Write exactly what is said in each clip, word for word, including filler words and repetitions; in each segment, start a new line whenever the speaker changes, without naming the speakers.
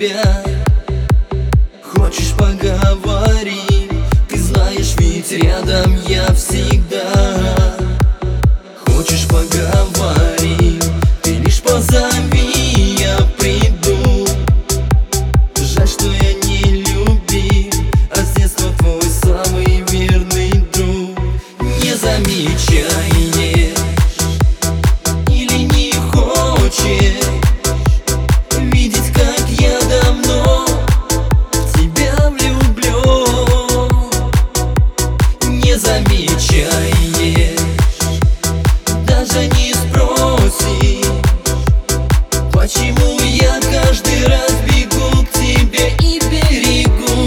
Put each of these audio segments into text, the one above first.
тебя. Хочешь поговорить? Ты знаешь, ведь рядом я всегда. Хочешь поговорить? Ты лишь позови, я приду. Жаль, что я не любил, а с детства твой самый верный друг. Не замечаешь или не хочешь видеть, как я давно в тебя влюблен? Не замечаешь, даже не спросишь, почему я каждый раз бегу к тебе и берегу.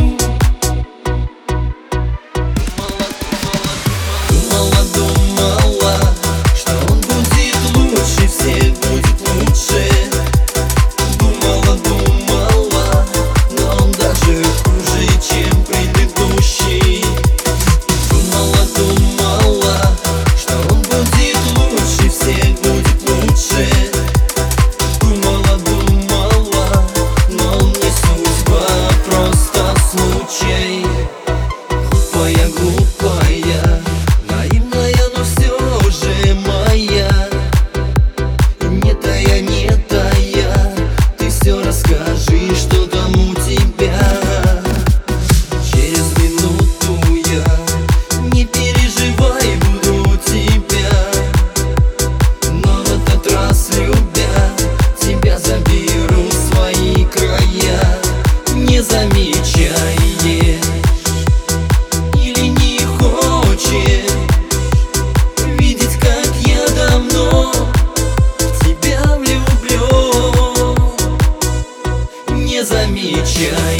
Думала, думала, что он будет лучше, всех будет лучше. Думала, думала, но он даже хуже, чем предыдущий. Думала, думала, что он будет лучше, всех будет лучше. Думала, думала, но он не судьба, просто случай. Глупая, глупая, наивная, но все же моя. Не тая, не тая, ты все расскажи, что там у тебя. Через минуту я, не переживай, буду у тебя. Но в этот раз, любя, тебя заберу в свои края. Не замечаешь или не хочешь видеть, как я давно в тебя влюблен? Не замечаешь